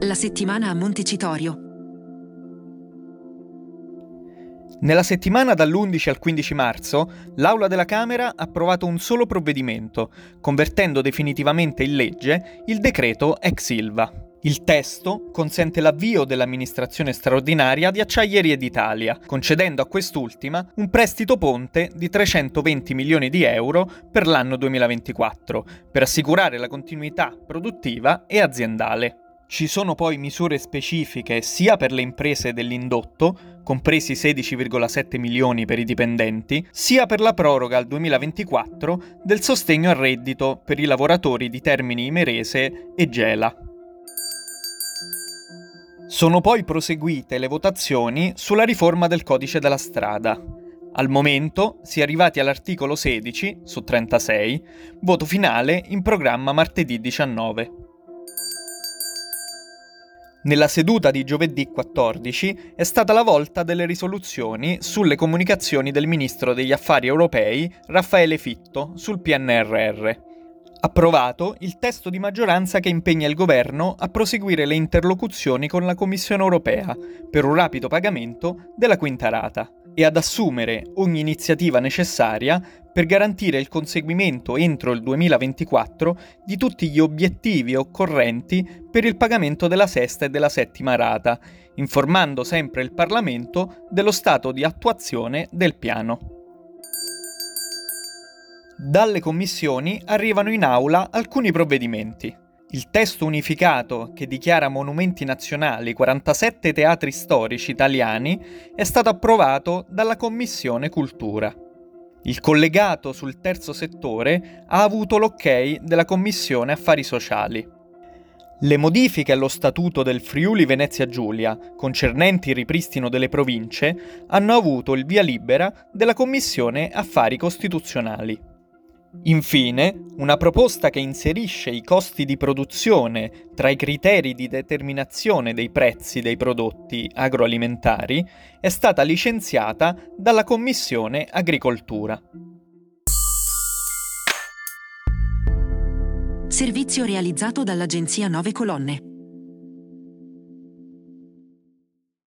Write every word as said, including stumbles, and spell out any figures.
La settimana a Montecitorio. Nella settimana dall'undici al quindici marzo, l'Aula della Camera ha approvato un solo provvedimento, convertendo definitivamente in legge il decreto ex Ilva. Il testo consente l'avvio dell'amministrazione straordinaria di Acciaierie d'Italia, concedendo a quest'ultima un prestito ponte di trecentoventi milioni di euro per l'anno duemilaventiquattro, per assicurare la continuità produttiva e aziendale. Ci sono poi misure specifiche sia per le imprese dell'indotto, compresi sedici virgola sette milioni per i dipendenti, sia per la proroga al duemilaventiquattro del sostegno al reddito per i lavoratori di Termini Imerese e Gela. Sono poi proseguite le votazioni sulla riforma del codice della strada. Al momento si è arrivati all'articolo sedici su trentasei, voto finale in programma martedì diciannove. Nella seduta di giovedì quattordici è stata la volta delle risoluzioni sulle comunicazioni del ministro degli affari europei Raffaele Fitto sul P N R R. Approvato il testo di maggioranza che impegna il governo a proseguire le interlocuzioni con la Commissione europea per un rapido pagamento della quinta rata e ad assumere ogni iniziativa necessaria per garantire il conseguimento entro il duemilaventiquattro di tutti gli obiettivi occorrenti per il pagamento della sesta e della settima rata, informando sempre il Parlamento dello stato di attuazione del piano. Dalle commissioni arrivano in aula alcuni provvedimenti. Il testo unificato che dichiara monumenti nazionali quarantasette teatri storici italiani è stato approvato dalla Commissione Cultura. Il collegato sul terzo settore ha avuto l'ok della Commissione Affari Sociali. Le modifiche allo Statuto del Friuli Venezia Giulia, concernenti il ripristino delle province, hanno avuto il via libera della Commissione Affari Costituzionali. Infine, una proposta che inserisce i costi di produzione tra i criteri di determinazione dei prezzi dei prodotti agroalimentari è stata licenziata dalla Commissione Agricoltura. Servizio realizzato dall'agenzia Nove Colonne.